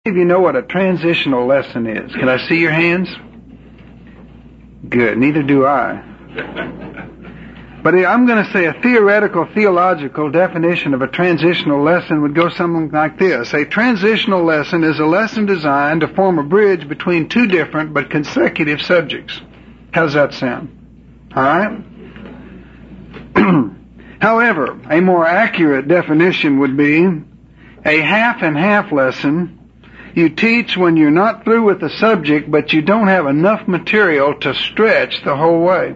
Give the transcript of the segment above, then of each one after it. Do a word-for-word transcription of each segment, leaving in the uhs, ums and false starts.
If you know what a transitional lesson is, can I see your hands? Good, neither do I. But I'm going to say a theoretical, theological definition of a transitional lesson would go something like this. A transitional lesson is a lesson designed to form a bridge between two different but consecutive subjects. How does that sound? All right? However, a more accurate definition would be a half and half lesson you teach when you're not through with the subject, but you don't have enough material to stretch the whole way.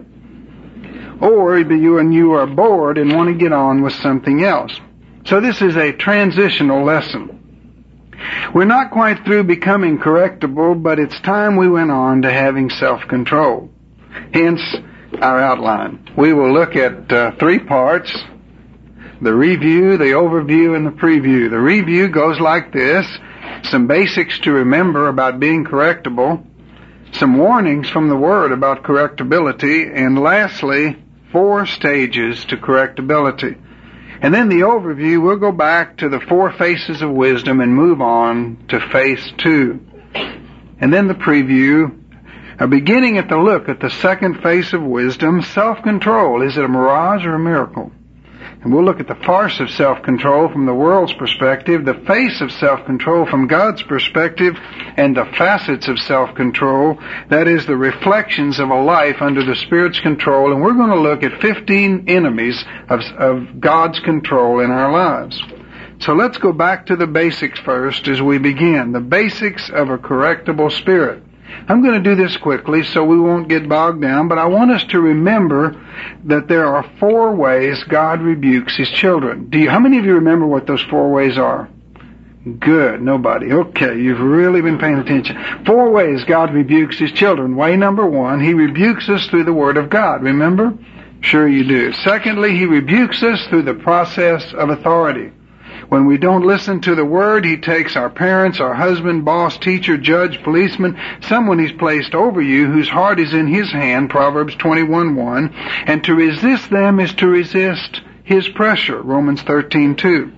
Or you and you are bored and want to get on with something else. So this is a transitional lesson. We're not quite through becoming correctable, but it's time we went on to having self-control. Hence, our outline. We will look at uh, three parts: the review, the overview, and the preview. The review goes like this: some basics to remember about being correctable, some warnings from the Word about correctability, and lastly, four stages to correctability. And then the overview, we'll go back to the four faces of wisdom and move on to phase two. And then the preview, uh, beginning at the look at the second face of wisdom, self-control. Is it a mirage or a miracle? And we'll look at the farce of self-control from the world's perspective, the face of self-control from God's perspective, and the facets of self-control, that is, the reflections of a life under the Spirit's control. And we're going to look at fifteen enemies of, of God's control in our lives. So let's go back to the basics first as we begin. The basics of a correctable spirit. I'm going to do this quickly so we won't get bogged down, but I want us to remember that there are four ways God rebukes His children. Do you, how many of you remember what those four ways are? Good, nobody. Okay, you've really been paying attention. Four ways God rebukes His children. Way number one, He rebukes us through the Word of God. Remember? Sure you do. Secondly, He rebukes us through the process of authority. When we don't listen to the Word, He takes our parents, our husband, boss, teacher, judge, policeman, someone He's placed over you whose heart is in His hand, Proverbs twenty-one one, and to resist them is to resist His pressure, Romans thirteen two.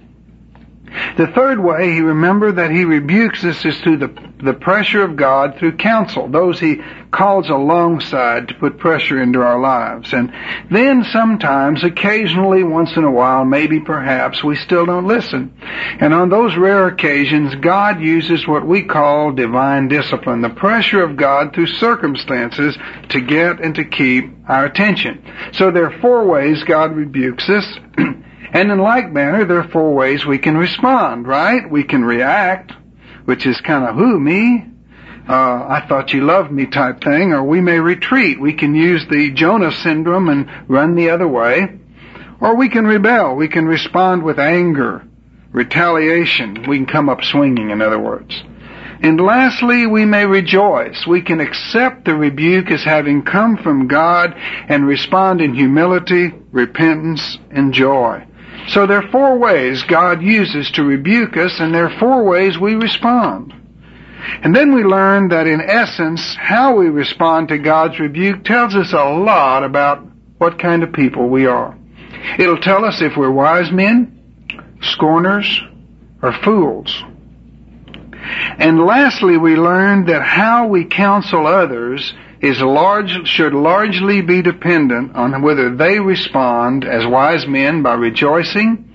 The third way, He remember that He rebukes us is through the, the pressure of God through counsel, those He calls alongside to put pressure into our lives. And then sometimes, occasionally, once in a while, maybe perhaps, we still don't listen. And on those rare occasions, God uses what we call divine discipline, the pressure of God through circumstances to get and to keep our attention. So there are four ways God rebukes us. And in like manner, there are four ways we can respond, right? We can react, which is kind of, who, me? Uh, I thought you loved me type thing. Or we may retreat. We can use the Jonah syndrome and run the other way. Or we can rebel. We can respond with anger, retaliation. We can come up swinging, in other words. And lastly, we may rejoice. We can accept the rebuke as having come from God and respond in humility, repentance, and joy. So there are four ways God uses to rebuke us, and there are four ways we respond. And then we learn that in essence, how we respond to God's rebuke tells us a lot about what kind of people we are. It'll tell us if we're wise men, scorners, or fools. And lastly, we learn that how we counsel others is large, should largely be dependent on whether they respond as wise men by rejoicing,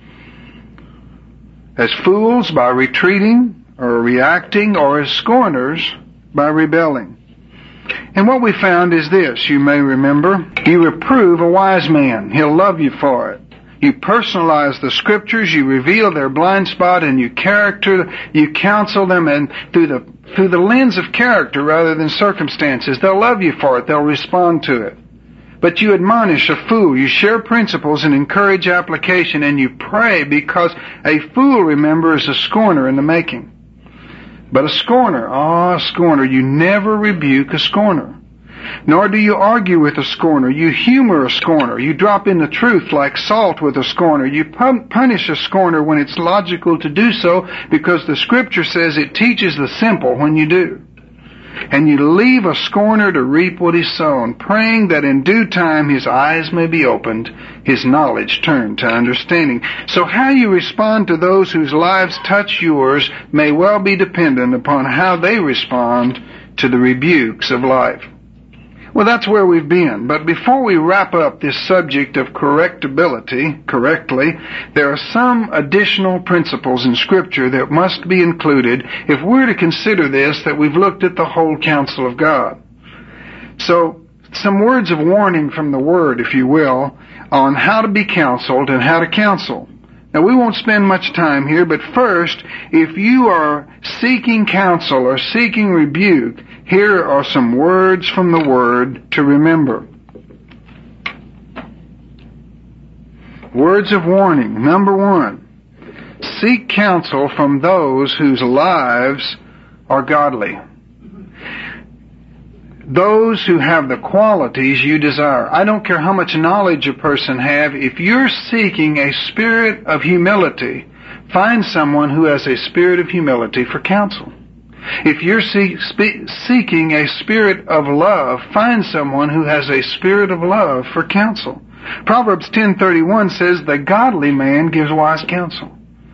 as fools by retreating or reacting, or as scorners by rebelling. And what we found is this, you may remember, you reprove a wise man. He'll love you for it. You personalize the Scriptures, you reveal their blind spot, and you character, you counsel them, and through the through the lens of character rather than circumstances. They'll love you for it. They'll respond to it. But you admonish a fool. You share principles and encourage application, and you pray, because a fool, remember, is a scorner in the making. But a scorner, ah, a scorner, you never rebuke a scorner. Nor do you argue with a scorner. You humor a scorner. You drop in the truth like salt with a scorner. You pun- punish a scorner when it's logical to do so, because the Scripture says it teaches the simple when you do. And you leave a scorner to reap what he's sown, praying that in due time his eyes may be opened, his knowledge turned to understanding. So how you respond to those whose lives touch yours may well be dependent upon how they respond to the rebukes of life. Well, that's where we've been. But before we wrap up this subject of correctability correctly, there are some additional principles in Scripture that must be included if we're to consider this, that we've looked at the whole counsel of God. So, some words of warning from the Word, if you will, on how to be counseled and how to counsel. Now, we won't spend much time here, but first, if you are seeking counsel or seeking rebuke, here are some words from the Word to remember. Words of warning. Number one, seek counsel from those whose lives are godly. Those who have the qualities you desire. I don't care how much knowledge a person have. If you're seeking a spirit of humility, find someone who has a spirit of humility for counsel. If you're see, spe- seeking a spirit of love, find someone who has a spirit of love for counsel. Proverbs ten thirty-one says, "The godly man gives wise counsel."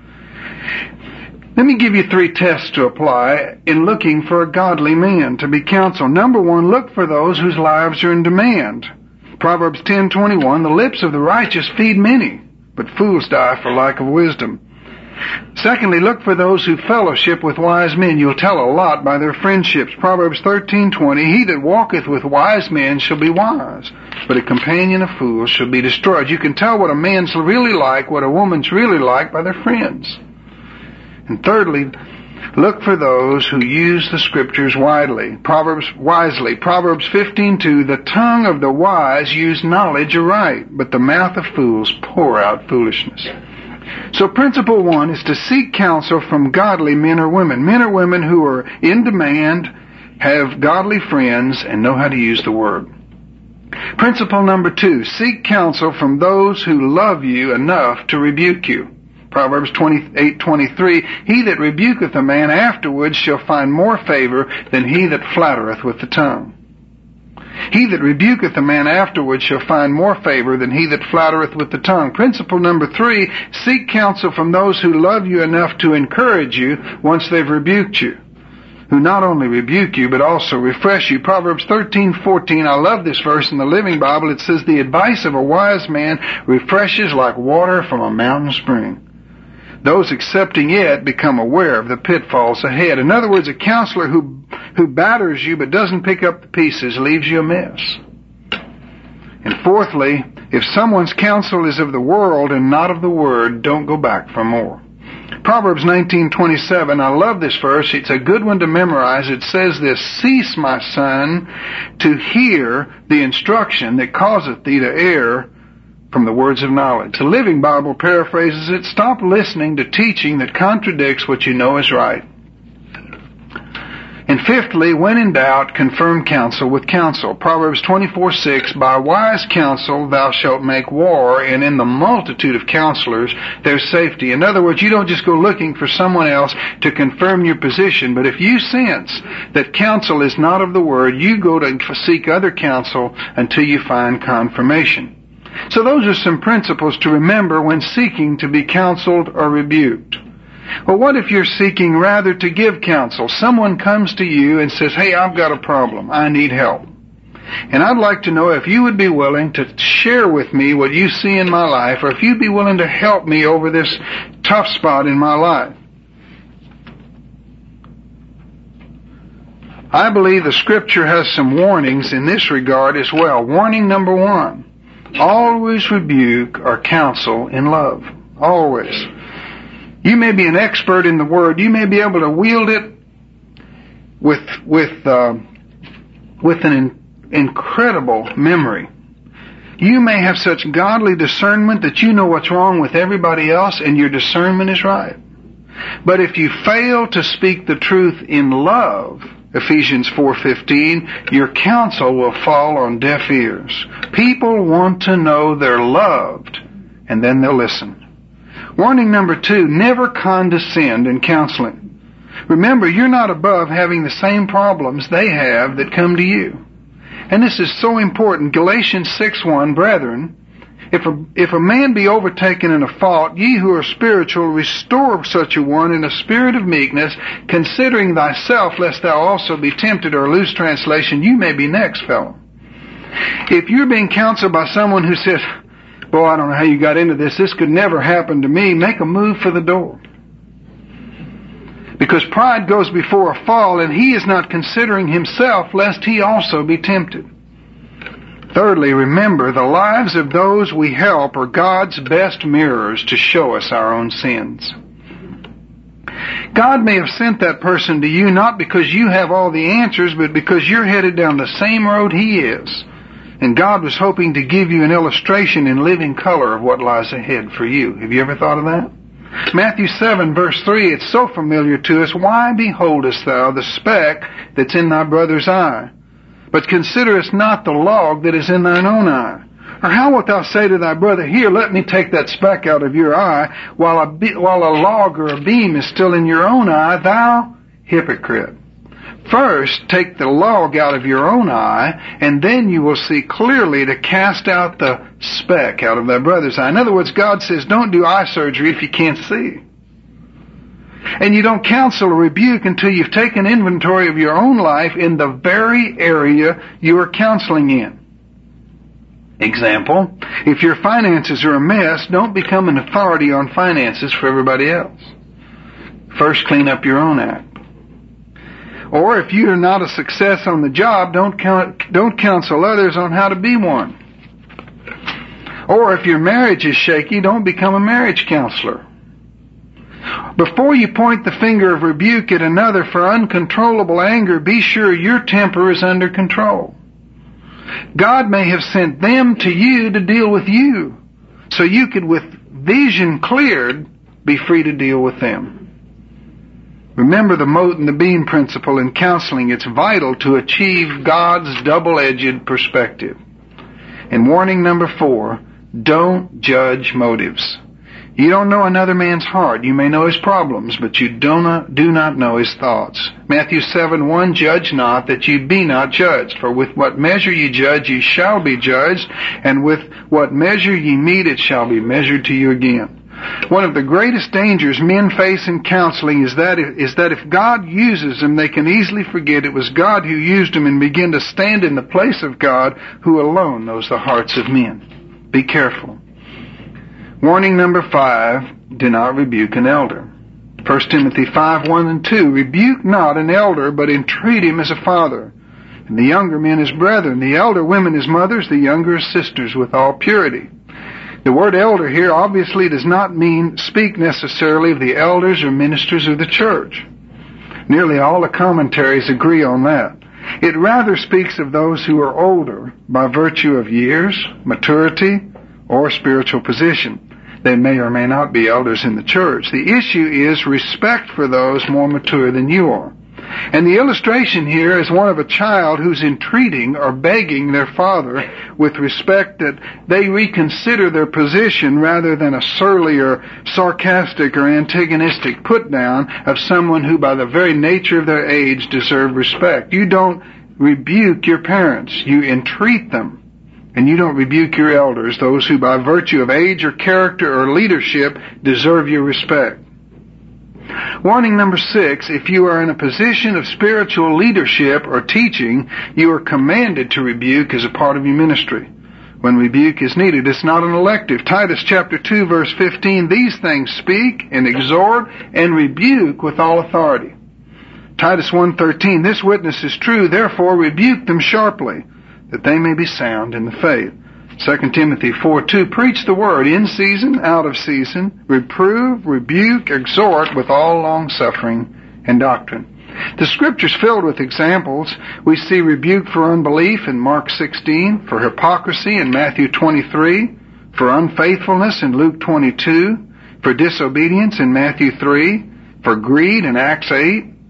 Let me give you three tests to apply in looking for a godly man to be counseled. Number one, look for those whose lives are in demand. Proverbs ten twenty-one, "The lips of the righteous feed many, but fools die for lack of wisdom." Secondly, look for those who fellowship with wise men. You'll tell a lot by their friendships. Proverbs thirteen twenty, "He that walketh with wise men shall be wise, but a companion of fools shall be destroyed." You can tell what a man's really like, what a woman's really like, by their friends. And thirdly, look for those who use the Scriptures widely. Proverbs wisely. Proverbs fifteen two, "The tongue of the wise use knowledge aright, but the mouth of fools pour out foolishness." So principle one is to seek counsel from godly men or women. Men or women who are in demand, have godly friends, and know how to use the Word. Principle number two, seek counsel from those who love you enough to rebuke you. Proverbs twenty-eight twenty-three, "He that rebuketh a man afterwards shall find more favor than he that flattereth with the tongue." He that rebuketh a man afterwards shall find more favor than he that flattereth with the tongue. Principle number three, seek counsel from those who love you enough to encourage you once they've rebuked you, who not only rebuke you, but also refresh you. Proverbs thirteen fourteen, I love this verse in the Living Bible. It says, "The advice of a wise man refreshes like water from a mountain spring. Those accepting it become aware of the pitfalls ahead." In other words, a counselor who who batters you but doesn't pick up the pieces leaves you a mess. And fourthly, if someone's counsel is of the world and not of the Word, don't go back for more. Proverbs nineteen twenty-seven, I love this verse. It's a good one to memorize. It says this, "Cease, my son, to hear the instruction that causeth thee to err from the words of knowledge." The Living Bible paraphrases it, "Stop listening to teaching that contradicts what you know is right." And fifthly, when in doubt, confirm counsel with counsel. Proverbs twenty-four six, "By wise counsel thou shalt make war, and in the multitude of counselors there's safety." In other words, you don't just go looking for someone else to confirm your position, but if you sense that counsel is not of the Word, you go to seek other counsel until you find confirmation. So those are some principles to remember when seeking to be counseled or rebuked. Well, what if you're seeking rather to give counsel? Someone comes to you and says, "Hey, I've got a problem. I need help. And I'd like to know if you would be willing to share with me what you see in my life, or if you'd be willing to help me over this tough spot in my life." I believe the Scripture has some warnings in this regard as well. Warning number one, always rebuke or counsel in love. Always. You may be an expert in the Word. You may be able to wield it with with uh, with an in, incredible memory. You may have such godly discernment that you know what's wrong with everybody else, and your discernment is right. But if you fail to speak the truth in love, Ephesians four fifteen, your counsel will fall on deaf ears. People want to know they're loved, and then they'll listen. Warning number two, never condescend in counseling. Remember, you're not above having the same problems they have that come to you. And this is so important. Galatians six one, brethren, if a, if a man be overtaken in a fault, ye who are spiritual, restore such a one in a spirit of meekness, considering thyself, lest thou also be tempted, or loose translation, you may be next, fellow. If you're being counseled by someone who says, boy, I don't know how you got into this, this could never happen to me, make a move for the door. Because pride goes before a fall, and he is not considering himself, lest he also be tempted. Thirdly, remember, the lives of those we help are God's best mirrors to show us our own sins. God may have sent that person to you not because you have all the answers, but because you're headed down the same road he is. And God was hoping to give you an illustration in living color of what lies ahead for you. Have you ever thought of that? Matthew seven, verse three, it's so familiar to us. Why beholdest thou the speck that's in thy brother's eye, but considerest not the log that is in thine own eye? Or how wilt thou say to thy brother, here, let me take that speck out of your eye, while a, be- while a log or a beam is still in your own eye, thou hypocrite? First, take the log out of your own eye, and then you will see clearly to cast out the speck out of thy brother's eye. In other words, God says, don't do eye surgery if you can't see. And you don't counsel or rebuke until you've taken inventory of your own life in the very area you are counseling in. Example, if your finances are a mess, don't become an authority on finances for everybody else. First, clean up your own act. Or if you are not a success on the job, don't count, don't counsel others on how to be one. Or if your marriage is shaky, don't become a marriage counselor. Before you point the finger of rebuke at another for uncontrollable anger, be sure your temper is under control. God may have sent them to you to deal with you, so you could, with vision cleared, be free to deal with them. Remember the mote and the beam principle in counseling. It's vital to achieve God's double-edged perspective. And warning number four, don't judge motives. You don't know another man's heart. You may know his problems, but you do not, do not know his thoughts. Matthew seven one, judge not that you be not judged. For with what measure ye judge, ye shall be judged, and with what measure ye mete, it shall be measured to you again. One of the greatest dangers men face in counseling is that, is that if God uses them, they can easily forget it was God who used them and begin to stand in the place of God, who alone knows the hearts of men. Be careful. Warning number five, do not rebuke an elder. First Timothy five, one and two, rebuke not an elder, but entreat him as a father, and the younger men as brethren, the elder women as mothers, the younger as sisters, with all purity. The word elder here obviously does not mean speak necessarily of the elders or ministers of the church. Nearly all the commentaries agree on that. It rather speaks of those who are older by virtue of years, maturity, or spiritual position. They may or may not be elders in the church. The issue is respect for those more mature than you are. And the illustration here is one of a child who's entreating or begging their father with respect that they reconsider their position rather than a surly or sarcastic or antagonistic put down of someone who by the very nature of their age deserve respect. You don't rebuke your parents. You entreat them. And you don't rebuke your elders, those who by virtue of age or character or leadership deserve your respect. Warning number six, if you are in a position of spiritual leadership or teaching, you are commanded to rebuke as a part of your ministry. When rebuke is needed, it's not an elective. Titus chapter two, verse fifteen, these things speak and exhort and rebuke with all authority. Titus one thirteen, this witness is true, therefore rebuke them sharply, that they may be sound in the faith. Second Timothy four two, preach the word in season, out of season, reprove, rebuke, exhort with all long-suffering and doctrine. The Scripture's filled with examples. We see rebuke for unbelief in Mark sixteen, for hypocrisy in Matthew twenty-three, for unfaithfulness in Luke twenty-two, for disobedience in Matthew three, for greed in Acts eight,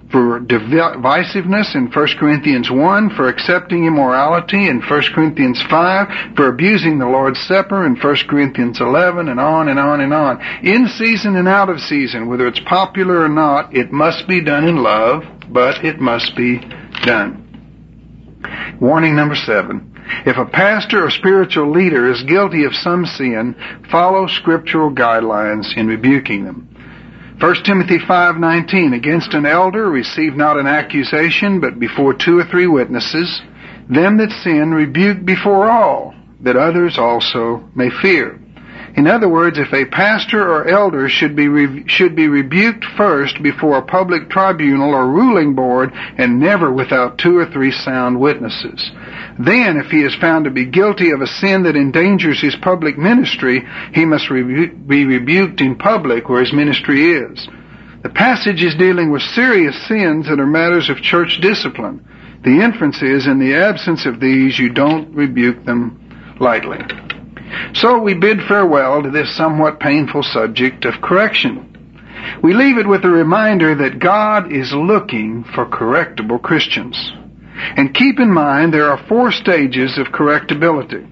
for divisiveness in First Corinthians one, for accepting immorality in First Corinthians five, for abusing the Lord's Supper in First Corinthians eleven, and on and on and on. In season and out of season, whether it's popular or not, it must be done in love, but it must be done. Warning number seven. If a pastor or spiritual leader is guilty of some sin, follow scriptural guidelines in rebuking them. First Timothy five nineteen, against an elder receive not an accusation, but before two or three witnesses. Them that sin rebuke before all, that others also may fear. In other words, if a pastor or elder should be re- should be rebuked first before a public tribunal or ruling board, and never without two or three sound witnesses. Then, if he is found to be guilty of a sin that endangers his public ministry, he must rebu- be rebuked in public where his ministry is. The passage is dealing with serious sins that are matters of church discipline. The inference is, in the absence of these, you don't rebuke them lightly. So we bid farewell to this somewhat painful subject of correction. We leave it with a reminder that God is looking for correctable Christians. And keep in mind there are four stages of correctability.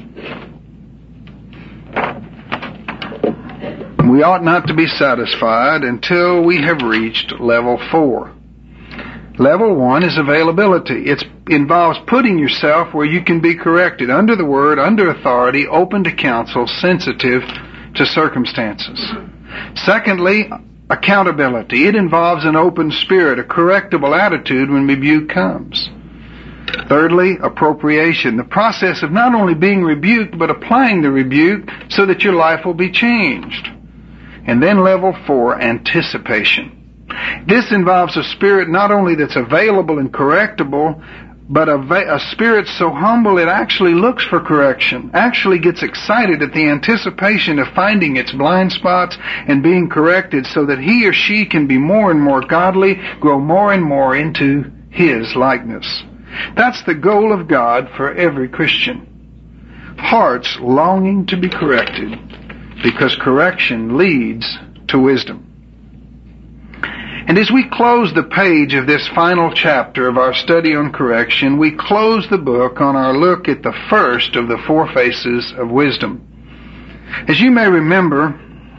We ought not to be satisfied until we have reached level four. Level one is availability. It involves putting yourself where you can be corrected, under the Word, under authority, open to counsel, sensitive to circumstances. Secondly, accountability. It involves an open spirit, a correctable attitude when rebuke comes. Thirdly, appropriation. The process of not only being rebuked, but applying the rebuke so that your life will be changed. And then level four, anticipation. This involves a spirit not only that's available and correctable, but a, a spirit so humble it actually looks for correction, actually gets excited at the anticipation of finding its blind spots and being corrected so that he or she can be more and more godly, grow more and more into His likeness. That's the goal of God for every Christian. Hearts longing to be corrected, because correction leads to wisdom. And as we close the page of this final chapter of our study on correction, we close the book on our look at the first of the four faces of wisdom. As you may remember,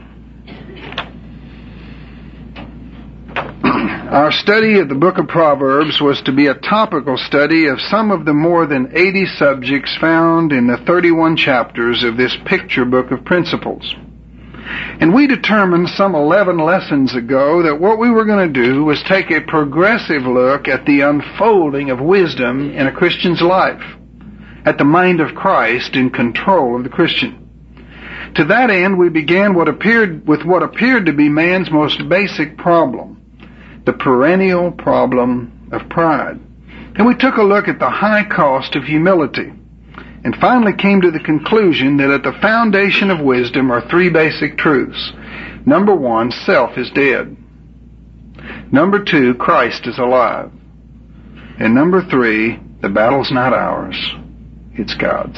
our study of the book of Proverbs was to be a topical study of some of the more than eighty subjects found in the thirty-one chapters of this picture book of principles. And we determined some eleven lessons ago that what we were going to do was take a progressive look at the unfolding of wisdom in a Christian's life, at the mind of Christ in control of the Christian. To that end, we began what appeared with what appeared to be man's most basic problem, the perennial problem of pride. And we took a look at the high cost of humility, and finally came to the conclusion that at the foundation of wisdom are three basic truths. Number one, self is dead. Number two, Christ is alive. And number three, the battle's not ours, it's God's.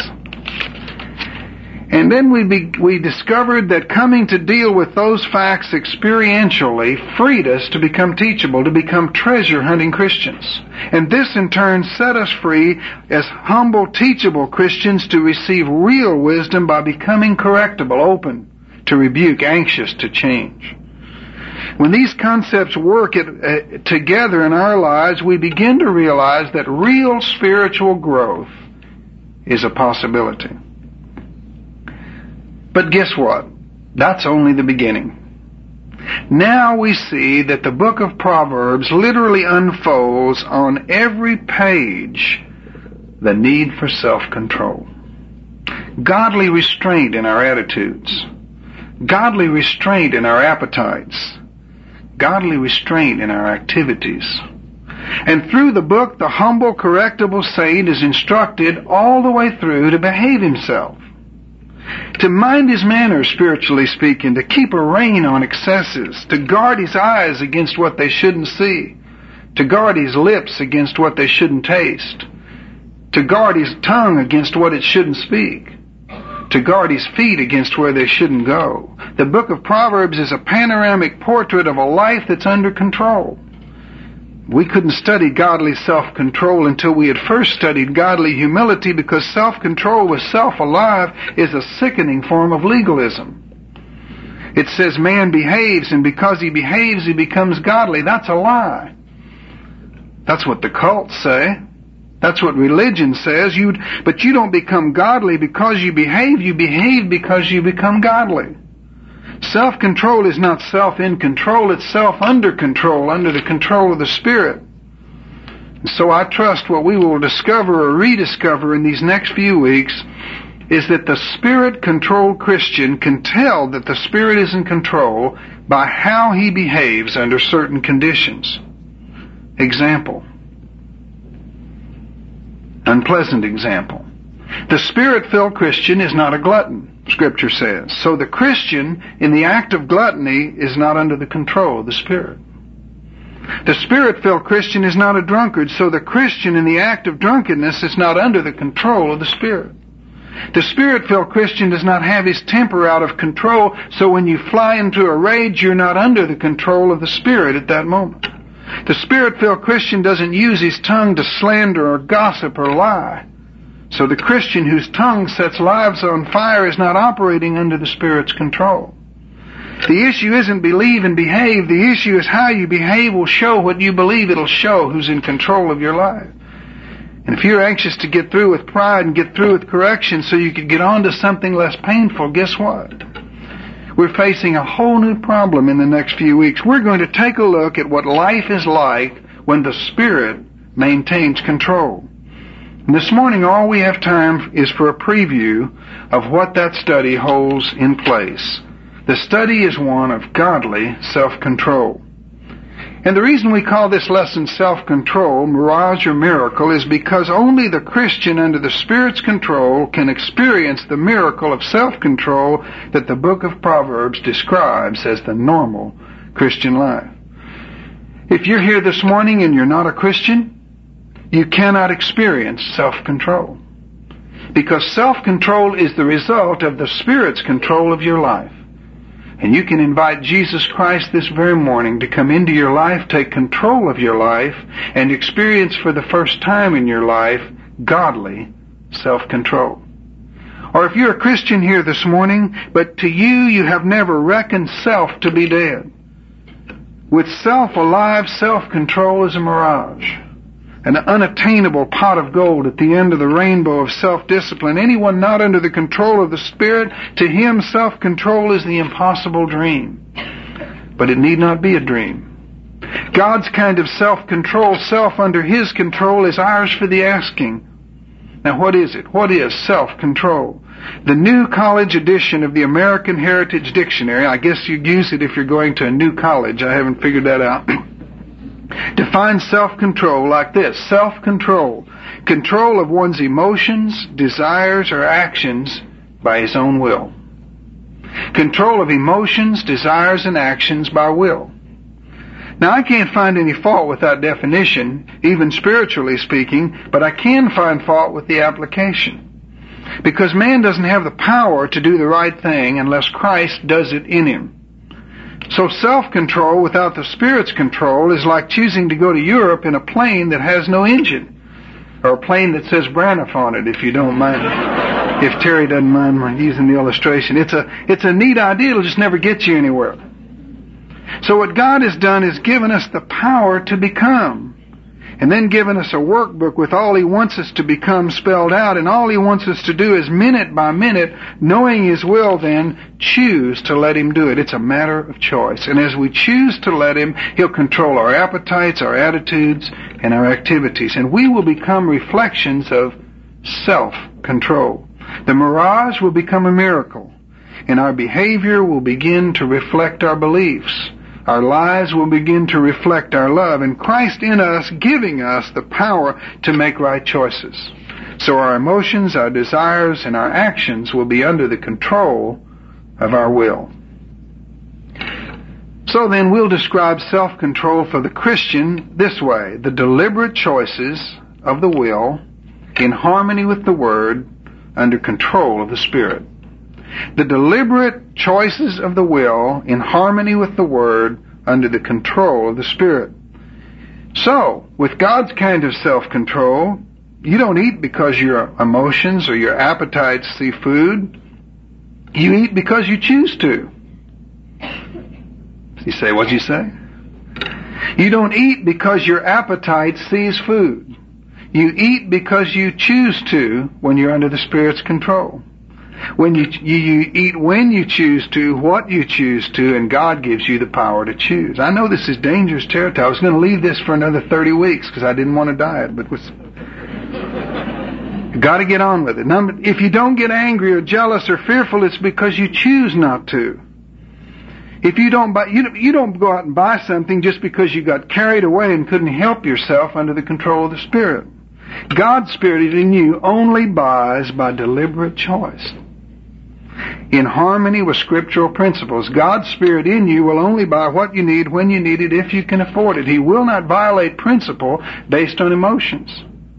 And then we be, we discovered that coming to deal with those facts experientially freed us to become teachable, to become treasure-hunting Christians. And this in turn set us free as humble, teachable Christians to receive real wisdom by becoming correctable, open to rebuke, anxious to change. When these concepts work it, uh, together in our lives, we begin to realize that real spiritual growth is a possibility. But guess what? That's only the beginning. Now we see that the book of Proverbs literally unfolds on every page the need for self-control. Godly restraint in our attitudes. Godly restraint in our appetites. Godly restraint in our activities. And through the book, the humble, correctable saint is instructed all the way through to behave himself, to mind his manners, spiritually speaking, to keep a rein on excesses, to guard his eyes against what they shouldn't see, to guard his lips against what they shouldn't taste, to guard his tongue against what it shouldn't speak, to guard his feet against where they shouldn't go. The book of Proverbs is a panoramic portrait of a life that's under control. We couldn't study godly self-control until we had first studied godly humility, because self-control with self alive is a sickening form of legalism. It says man behaves, and because he behaves, he becomes godly. That's a lie. That's what the cults say. That's what religion says. You, but you don't become godly because you behave. You behave because you become godly. Self-control is not self in control. It's self under control, under the control of the Spirit. So I trust what we will discover or rediscover in these next few weeks is that the Spirit-controlled Christian can tell that the Spirit is in control by how he behaves under certain conditions. Example. Unpleasant example. The Spirit-filled Christian is not a glutton, Scripture says. So the Christian in the act of gluttony is not under the control of the Spirit. The Spirit-filled Christian is not a drunkard, so the Christian in the act of drunkenness is not under the control of the Spirit. The Spirit-filled Christian does not have his temper out of control, so when you fly into a rage, you're not under the control of the Spirit at that moment. The Spirit-filled Christian doesn't use his tongue to slander or gossip or lie. So the Christian whose tongue sets lives on fire is not operating under the Spirit's control. The issue isn't believe and behave. The issue is how you behave will show what you believe. It'll show who's in control of your life. And if you're anxious to get through with pride and get through with correction so you could get on to something less painful, guess what? We're facing a whole new problem in the next few weeks. We're going to take a look at what life is like when the Spirit maintains control. And this morning, all we have time is for a preview of what that study holds in place. The study is one of godly self-control. And the reason we call this lesson self-control, mirage or miracle, is because only the Christian under the Spirit's control can experience the miracle of self-control that the book of Proverbs describes as the normal Christian life. If you're here this morning and you're not a Christian, you cannot experience self-control. Because self-control is the result of the Spirit's control of your life. And you can invite Jesus Christ this very morning to come into your life, take control of your life, and experience for the first time in your life godly self-control. Or if you're a Christian here this morning, but to you, you have never reckoned self to be dead. With self alive, self-control is a mirage, an unattainable pot of gold at the end of the rainbow of self-discipline. Anyone not under the control of the Spirit, to him self-control is the impossible dream. But it need not be a dream. God's kind of self-control, self under His control, is ours for the asking. Now what is it? What is self-control? The New College edition of the American Heritage Dictionary, I guess you'd use it if you're going to a new college, I haven't figured that out, defines self-control like this. Self-control, control of one's emotions, desires, or actions by his own will. Control of emotions, desires, and actions by will. Now, I can't find any fault with that definition, even spiritually speaking, but I can find fault with the application. Because man doesn't have the power to do the right thing unless Christ does it in him. So self-control without the Spirit's control is like choosing to go to Europe in a plane that has no engine, or a plane that says Braniff on it, if you don't mind, if Terry doesn't mind my using the illustration. It's a, it's a neat idea, it'll just never get you anywhere. So what God has done is given us the power to become, and then given us a workbook with all He wants us to become spelled out, and all He wants us to do is minute by minute, knowing His will, then choose to let Him do it. It's a matter of choice. And as we choose to let Him, He'll control our appetites, our attitudes, and our activities. And we will become reflections of self-control. The mirage will become a miracle, and our behavior will begin to reflect our beliefs. Our lives will begin to reflect our love, and Christ in us giving us the power to make right choices. So our emotions, our desires, and our actions will be under the control of our will. So then we'll describe self-control for the Christian this way: the deliberate choices of the will in harmony with the Word under control of the Spirit. The deliberate choices of the will in harmony with the Word under the control of the Spirit. So, with God's kind of self-control, you don't eat because your emotions or your appetites see food. You eat because you choose to. You say, what'd you say? You don't eat because your appetite sees food. You eat because you choose to when you're under the Spirit's control. When you, you, you eat when you choose to, what you choose to, and God gives you the power to choose. I know this is dangerous territory. I was going to leave this for another thirty weeks because I didn't want to diet, but was got to get on with it. Number, if you don't get angry or jealous or fearful, it's because you choose not to. If you don't buy, you, you don't go out and buy something just because you got carried away and couldn't help yourself under the control of the Spirit. God's Spirit in you only buys by deliberate choice. In harmony with scriptural principles, God's Spirit in you will only buy what you need when you need it if you can afford it. He will not violate principle based on emotions.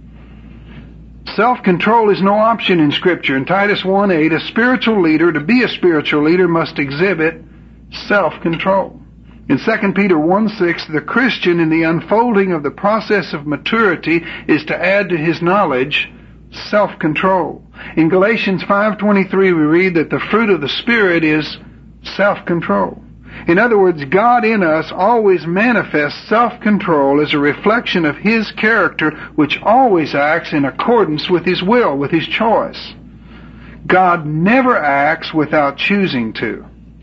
Self-control is no option in Scripture. In Titus one eight, a spiritual leader, to be a spiritual leader, must exhibit self-control. In Second Peter one six, the Christian in the unfolding of the process of maturity is to add to his knowledge self-control. In Galatians five twenty-three, we read that the fruit of the Spirit is self-control. In other words, God in us always manifests self-control as a reflection of His character, which always acts in accordance with His will, with His choice. God never acts without choosing to.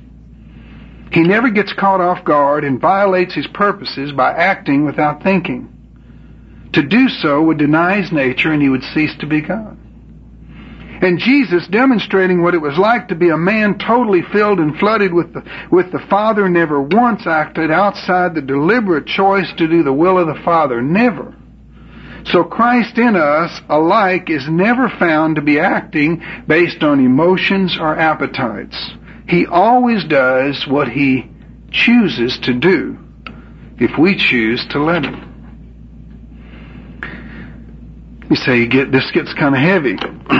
He never gets caught off guard and violates His purposes by acting without thinking. To do so would deny His nature and He would cease to be God. And Jesus, demonstrating what it was like to be a man totally filled and flooded with the, with the Father, never once acted outside the deliberate choice to do the will of the Father. Never. So Christ in us alike is never found to be acting based on emotions or appetites. He always does what He chooses to do, if we choose to let Him. You say, you get, this gets kind of heavy.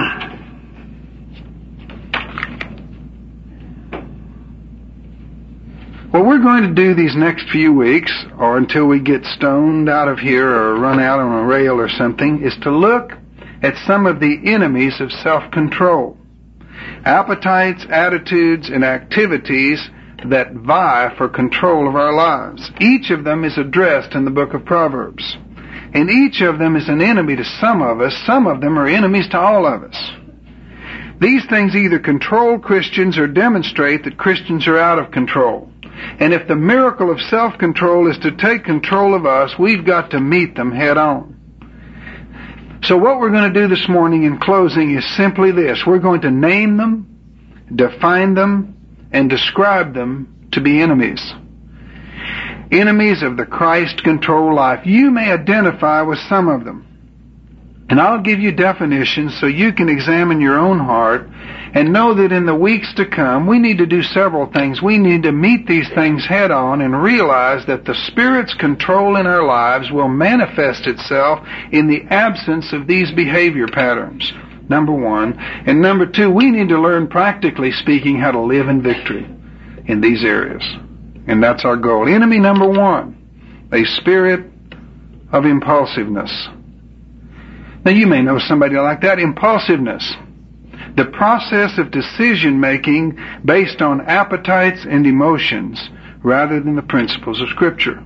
What we're going to do these next few weeks, or until we get stoned out of here or run out on a rail or something, is to look at some of the enemies of self-control. Appetites, attitudes, and activities that vie for control of our lives. Each of them is addressed in the book of Proverbs. And each of them is an enemy to some of us. Some of them are enemies to all of us. These things either control Christians or demonstrate that Christians are out of control. And if the miracle of self-control is to take control of us, we've got to meet them head on. So what we're going to do this morning in closing is simply this. We're going to name them, define them, and describe them to be enemies. Enemies of the Christ-controlled life. You may identify with some of them. And I'll give you definitions so you can examine your own heart and know that in the weeks to come, we need to do several things. We need to meet these things head on and realize that the Spirit's control in our lives will manifest itself in the absence of these behavior patterns, number one. And number two, we need to learn, practically speaking, how to live in victory in these areas. And that's our goal. Enemy number one, a spirit of impulsiveness. Now you may know somebody like that. Impulsiveness. The process of decision making based on appetites and emotions rather than the principles of Scripture.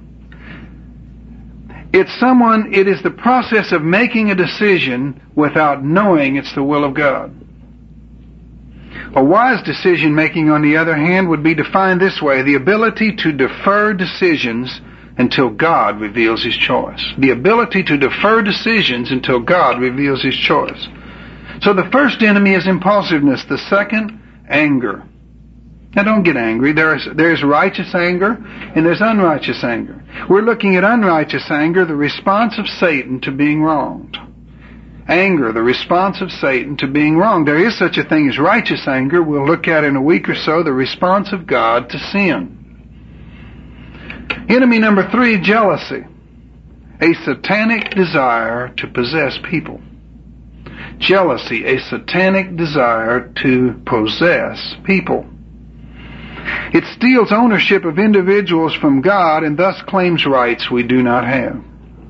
It's someone, it is the process of making a decision without knowing it's the will of God. A wise decision making, on the other hand, would be defined this way: the ability to defer decisions until God reveals His choice. The ability to defer decisions until God reveals His choice. So the first enemy is impulsiveness. The second, anger. Now don't get angry. There's, there's righteous anger and there's unrighteous anger. We're looking at unrighteous anger, the response of Satan to being wronged. Anger, the response of Satan to being wronged. There is such a thing as righteous anger. We'll look at in a week or so the response of God to sin. Enemy number three, jealousy. A satanic desire to possess people. Jealousy, a satanic desire to possess people. It steals ownership of individuals from God and thus claims rights we do not have.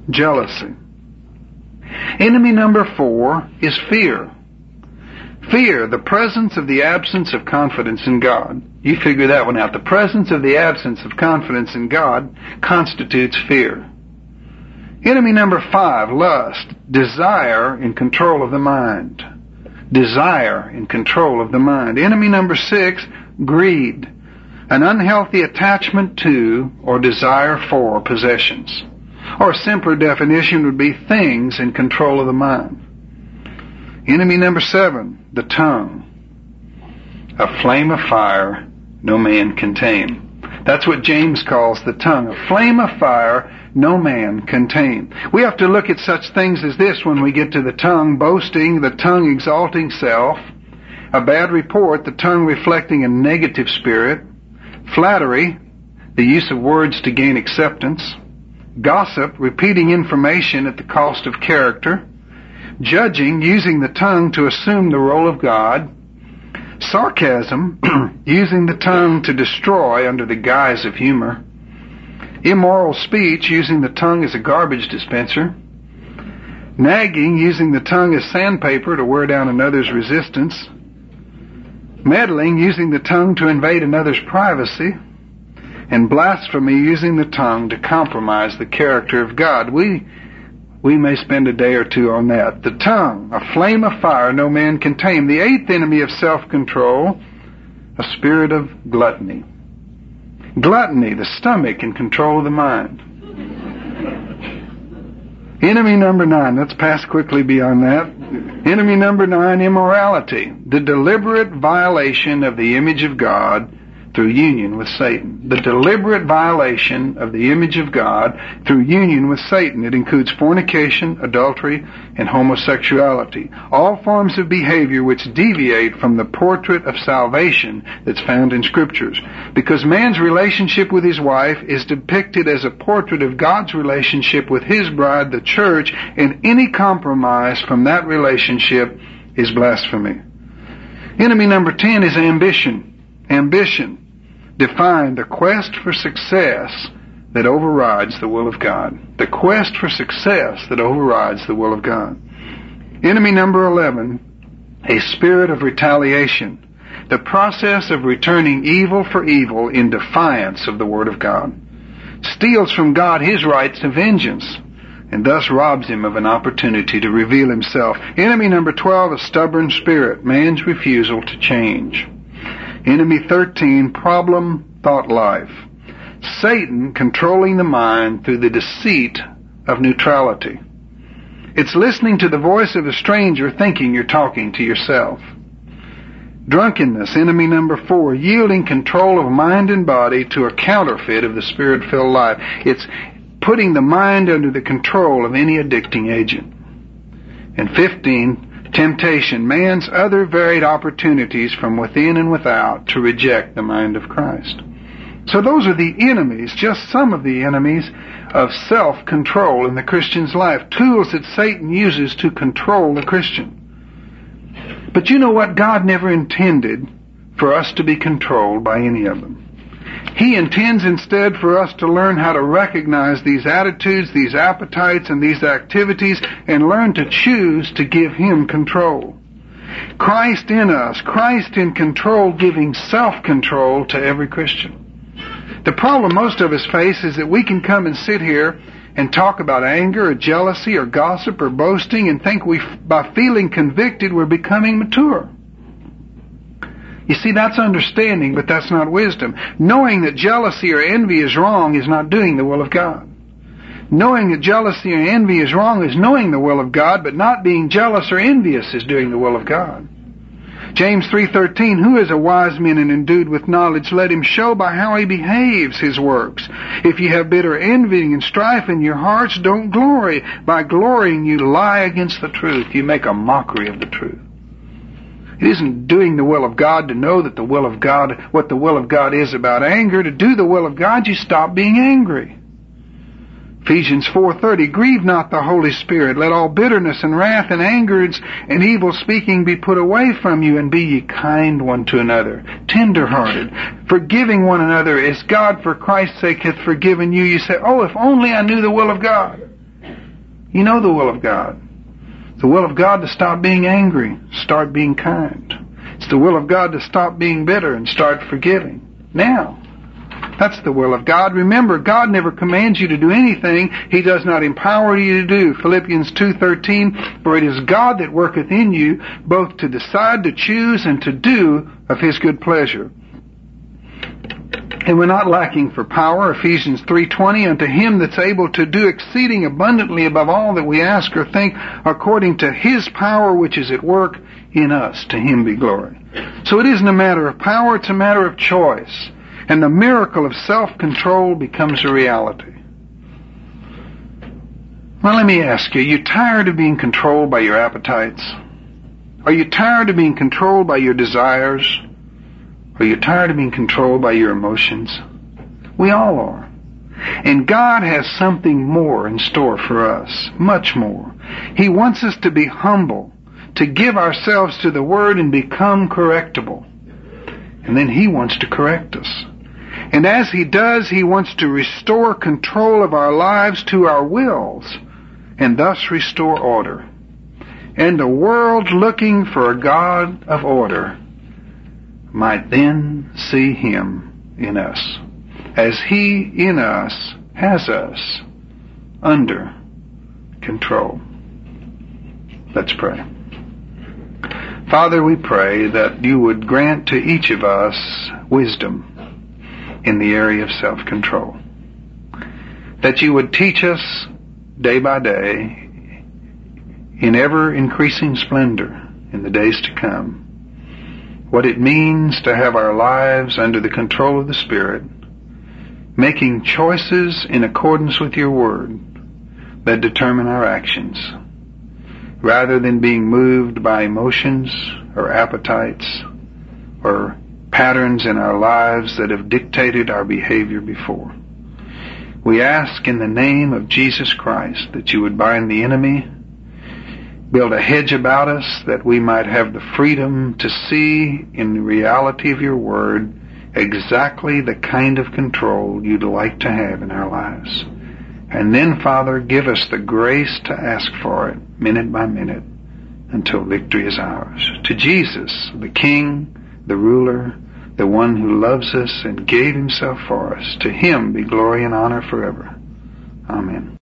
jealousy. Enemy number four is fear. Fear, the presence of the absence of confidence in God. You figure that one out. The presence of the absence of confidence in God constitutes fear. Enemy number five, lust, desire in control of the mind. Desire in control of the mind. Enemy number six, greed, an unhealthy attachment to or desire for possessions. Or a simpler definition would be things in control of the mind. Enemy number seven, the tongue, a flame of fire no man can tame. That's what James calls the tongue, a flame of fire no man can tame. We have to look at such things as this when we get to the tongue: boasting, the tongue exalting self; a bad report, the tongue reflecting a negative spirit; flattery, the use of words to gain acceptance; gossip, repeating information at the cost of character; judging, using the tongue to assume the role of God; sarcasm, using the tongue to destroy under the guise of humor; immoral speech, using the tongue as a garbage dispenser; nagging, using the tongue as sandpaper to wear down another's resistance; meddling, using the tongue to invade another's privacy; and blasphemy, using the tongue to compromise the character of God. We we may spend a day or two on that. The tongue, a flame of fire no man can tame. The eighth enemy of self-control, a spirit of gluttony. Gluttony, the stomach in control of the mind. Enemy number nine, let's pass quickly beyond that. Enemy number nine, immorality, the deliberate violation of the image of God through union with Satan. The deliberate violation of the image of God through union with Satan. It includes fornication, adultery, and homosexuality. All forms of behavior which deviate from the portrait of salvation that's found in Scriptures. Because man's relationship with his wife is depicted as a portrait of God's relationship with His bride, the church, and any compromise from that relationship is blasphemy. Enemy number ten is ambition. Ambition, defined, the quest for success that overrides the will of God. The quest for success that overrides the will of God. Enemy number eleven, a spirit of retaliation, the process of returning evil for evil in defiance of the Word of God. Steals from God His rights to vengeance, and thus robs Him of an opportunity to reveal Himself. Enemy number twelve, a stubborn spirit, man's refusal to change. Enemy thirteen, problem thought life. Satan controlling the mind through the deceit of neutrality. It's listening to the voice of a stranger thinking you're talking to yourself. Drunkenness, enemy number four, yielding control of mind and body to a counterfeit of the Spirit-filled life. It's putting the mind under the control of any addicting agent. And fifteen, temptation, man's other varied opportunities from within and without to reject the mind of Christ. So those are the enemies, just some of the enemies of self-control in the Christian's life, tools that Satan uses to control the Christian. But you know what? God never intended for us to be controlled by any of them. He intends instead for us to learn how to recognize these attitudes, these appetites, and these activities, and learn to choose to give Him control. Christ in us, Christ in control, giving self-control to every Christian. The problem most of us face is that we can come and sit here and talk about anger or jealousy or gossip or boasting and think we, by feeling convicted, we're becoming mature. You see, that's understanding, but that's not wisdom. Knowing that jealousy or envy is wrong is not doing the will of God. Knowing that jealousy or envy is wrong is knowing the will of God, but not being jealous or envious is doing the will of God. James three thirteen, who is a wise man and endued with knowledge? Let him show by how he behaves his works. If you have bitter envying and strife in your hearts, don't glory. By glorying you lie against the truth. You make a mockery of the truth. It isn't doing the will of God to know that the will of God, what the will of God is about anger. To do the will of God, you stop being angry. Ephesians four thirty, grieve not the Holy Spirit. Let all bitterness and wrath and anger and evil speaking be put away from you, and be ye kind one to another, tender-hearted, forgiving one another as God for Christ's sake hath forgiven you. You say, oh, if only I knew the will of God. You know the will of God. The will of God to stop being angry, start being kind. It's the will of God to stop being bitter and start forgiving. Now, that's the will of God. Remember, God never commands you to do anything He does not empower you to do. Philippians two thirteen, for it is God that worketh in you, both to decide, to choose, and to do of His good pleasure. And we're not lacking for power. Ephesians three twenty, unto Him that's able to do exceeding abundantly above all that we ask or think, according to His power which is at work in us. To Him be glory. So it isn't a matter of power, it's a matter of choice. And the miracle of self-control becomes a reality. Well, let me ask you, are you tired of being controlled by your appetites? Are you tired of being controlled by your desires? Are you tired of being controlled by your emotions? We all are. And God has something more in store for us, much more. He wants us to be humble, to give ourselves to the Word and become correctable. And then He wants to correct us. And as He does, He wants to restore control of our lives to our wills, and thus restore order. And the world looking for a God of order might then see Him in us, as He in us has us under control. Let's pray. Father, we pray that You would grant to each of us wisdom in the area of self-control. That You would teach us day by day in ever-increasing splendor in the days to come what it means to have our lives under the control of the Spirit, making choices in accordance with Your Word that determine our actions, rather than being moved by emotions or appetites or patterns in our lives that have dictated our behavior before. We ask in the name of Jesus Christ that You would bind the enemy, build a hedge about us that we might have the freedom to see in the reality of Your Word exactly the kind of control You'd like to have in our lives. And then, Father, give us the grace to ask for it minute by minute until victory is ours. To Jesus, the King, the ruler, the one who loves us and gave Himself for us, to Him be glory and honor forever. Amen.